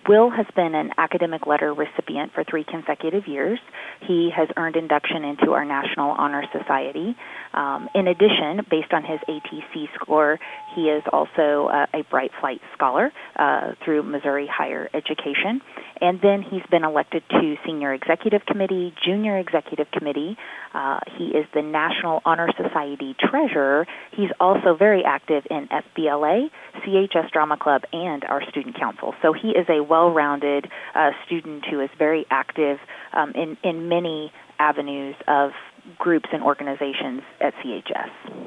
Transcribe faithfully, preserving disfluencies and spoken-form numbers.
Will has been an academic letter recipient for three consecutive years. He has earned induction into our National Honor Society. Um, in addition, based on his A T C score, he is also uh, a Bright Flight Scholar uh, through Missouri Higher Education. And then he's been elected to Senior Executive Committee, Junior Executive Committee. Uh, he is the National Honor Society Treasurer. He's also very active in F B L A, C H S Drama Club, and our Student Council. So he is a well-rounded uh, student who is very active um, in, in many avenues of groups and organizations at C H S.